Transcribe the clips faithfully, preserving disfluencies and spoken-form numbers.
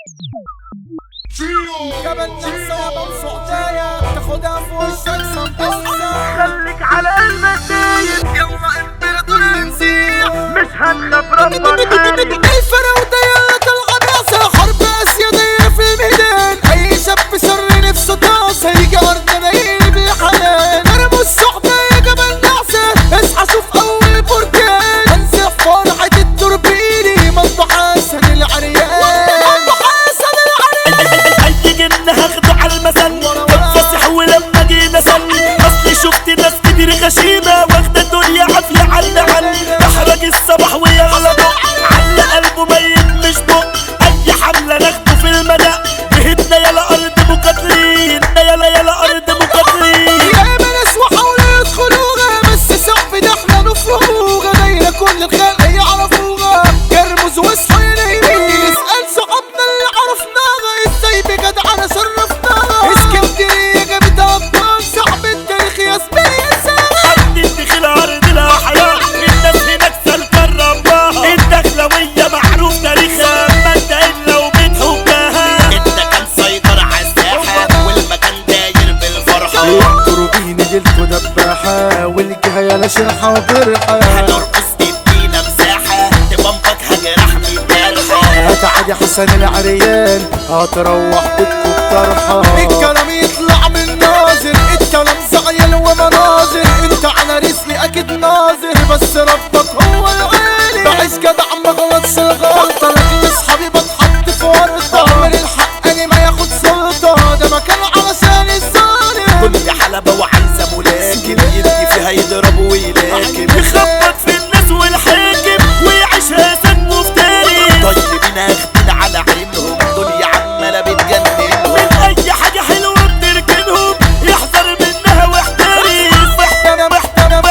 جبل نحسابة وسعدايا تاخدها في وشك سمبوسة. خليك على المدايب يلا امبراطور نسيح مش هتخاف ربك حالي. الفراودة يلا تلعب راسها حرب اسيا دايرة في الميدان. اي شاب شر نفسه طاسة يجي ارضنا يقلب الحنان. ارموا السعدة يا جبل نحسة اصحى شوف اول بركان. هنزح فرحة التوربيني مطبع حسن العريان. مطبع حسن العريان اي جن هاخده على المثل بتفسح ولما جينا سن. اصلي شفت ناس كتير غشيمة واخدة الدنيا عافية عنا عن. احرج الصباح ويلا بق على قلبه ميت مش بق. اي حملة ناخده في المدى بهدنا يلا ارض مقاتلين. يلا يلا ارض مقاتلين. يا ناس وحاولوا يدخلوها بس صعب ده احنا نفرموها. دايرة كل الخلق يعرفوها يرمز واصحوا نايمين. نسأل صحابنا اللي عرفناها ازاي بجدعنا شرفناها. اسكندرية جابتها ابطال صعب التاريخ يا زميلي ينساها. الدخل ارض الاحياء الناس هناك سالكة الرباها. الدخلوية معروف تاريخها ما انت الا وبتحبها. انت كان سيطر عالساحة والمكان داير بالفرحة. التوربين جلته دباحة والجهة يا شرحة وجرحة. هنرقص تدينا مساحة تبنبك هجرح من جرحة. هتعدي حسن العريان هتروح بيتكو بطرحة. الكلام يطلع من ناظر الكلام زعيل ومناظر. انت على رسلي اكيد ناظر بس ربك هو العالي. بعيش جدع ما غلطش الغلطة لكن اصحابي بتحط في ورطة. عمر الحق انا ما ياخد سلطة ده مكان علشان الظالم. كل حلبة وعايزة ملاكم يدي فيها يضرب ويلاكم. يخبط في الناس والحاكم ويعيشها سن مفتري. طيبين اخدين على عينهم دنيا عمالة بتجننهم. من اي حاجة حلوة بتركنهم يحذر منها واحترس. انا محترم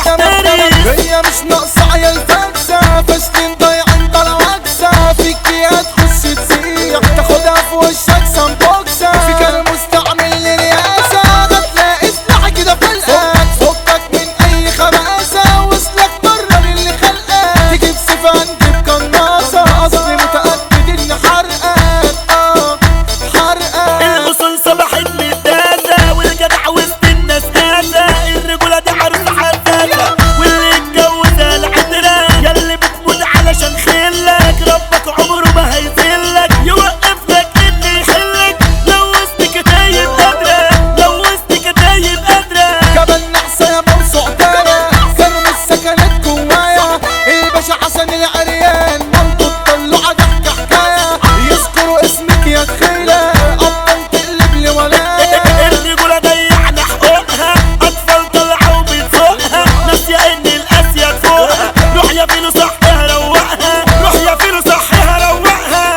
هي مش ناقصة عيال فاكسة فاشلين ضايعين بلا وكسة. فيك هتخش تسيح تاخدها في وشك سمبوكسة. فيك انا مستعمل لرياسة هتلاقي سلاح كده فلقك. فكك من اي خباثة وصلك بره من اللي خلقك. تجيب سيفة نجيب قناصة اصلي متأكد اني حرقك اه حرقك. الاصول صبحت مدازة والجدع وسط الناس قاسة. الرجولة دي عروسة حساسة واللي اتجوزها العترة. ياللي بتموت علشان خلك ربك عمره ما هيذلك. يوقف لك اللي يحلك لو وسط كتايب قادرة. لو وسط كتايب قادرة. جبل نحسة يا موسوع دايا كرم السكنات جوايا. الباشا حسن العريان منطق طلعة ضحكة حكاية. يذكروا اسمك يا تخيلة أبطال تقلب لي ولاية. الرجولة ضيعنا حقوقها أطفال طلعوا بتسوقها. ناسية إن القاسية فوقها. روح يا فيلو صحها روقها. روح يا فيلو صحها روقها.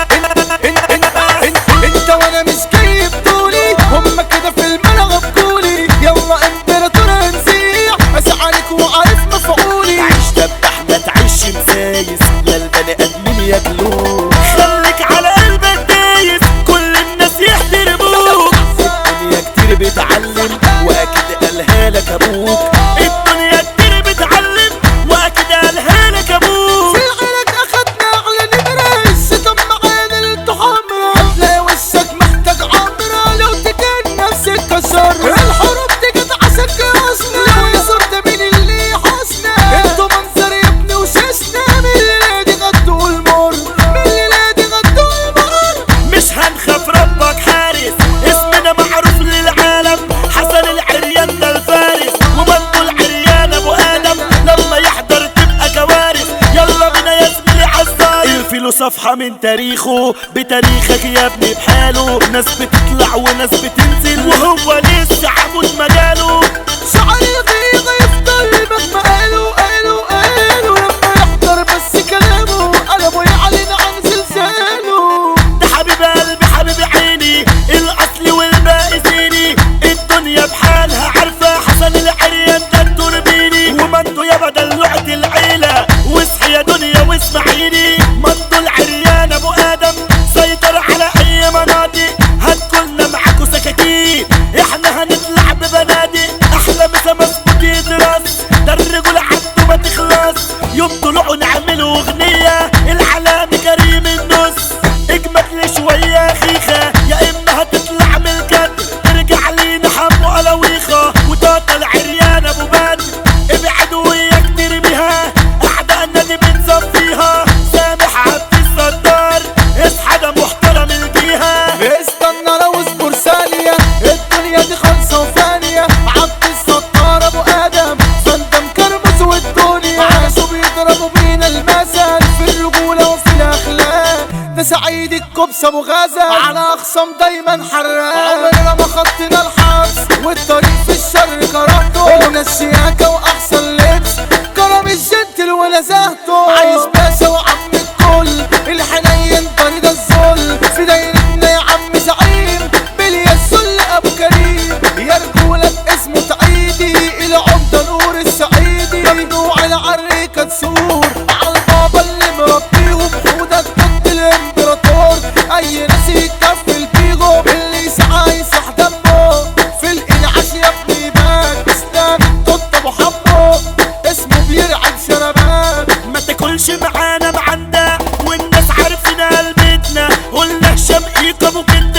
انت وانا مش جايب طولي هما كده في الملعب كولي. يلا امبراطور نسيح اسعالك وعارف مفعولي. عيش دبح ما تعيش مسايس لا البني ادمين ياكلوه. خليك على قلبك دايس كل الناس يحترموك. الدنيا كتير بتعلم واكيد قالها لك ابوك. الدنيا كتير بتعلم وأكيد قالها لك أبوك. في العلاج اخدنا على نمرة الشيطان معانا ليلته حمرا. هتلاقي وشك محتاج عمرة لو تكون نفسك كسر. الحروب دي جت عشان كراسنا لو صرت مين اللي يحاسنا. انتوا منظر يا ابني وشاشنا من الليلة دي غدوا المر. من الليلة دي غدوا المر. مش هنخاف ربك حارس اسمنا معروف للعالم. حسن العريان ده الفارس وبنته العريان ابو ادم. لما يحضر تبقى كوارث. يلا بينا يا زميلي عالصاير. الفيلو صفحة من تاريخه بتاريخك يا ابني بحاله. ناس بتطلع وناس بتنزل وهو لسه عمود مجاله. شعر الغيظ يفضل مهما قالوا قالوا قالوا. لما يحضر بس كلامه قلبه يعلن عن زلزاله. ده حبيب قلبي حبيب عيني الاصل والباقي زيني. الدنيا بحالها عارفة حسن العريان ده التوربيني. ومنتو يا بدل لعت العيلة واصحي يا دنيا واسمعيني. منتو العريان ابو ادم سيطر على اي مناطق. هتكلنا معاكو سكاكين احنا هنطلع ببنادق. احلى مسا كوبس ابو غازة على اخصام دايما حراق. عمرنا ما خطينا الحبس والطريق في الشر كرهته. قلنا الشياكة واحسن لبس كرم الجنتل ونزهته. عايز باشا وعم الكل الحنين طريق الظل في دايرتنا يا عم زعيم باليسل ابو كريم. يا رجولة باسمه تعيدي العمدة نور السعيدي. ممنوع العريكة تسور عالبابا اللي مربيهم وده الضد الامبراطور. اي ناس يتكفل بيهم اللي يسعى يسح دمه في الانعاش يا ابني باك. اسلام التوت ابو حبه اسمه بيرعب شربان. ما تاكلش معانا معندة والناس عارفين قلبتنا. قلنا هشام ايكا ممكن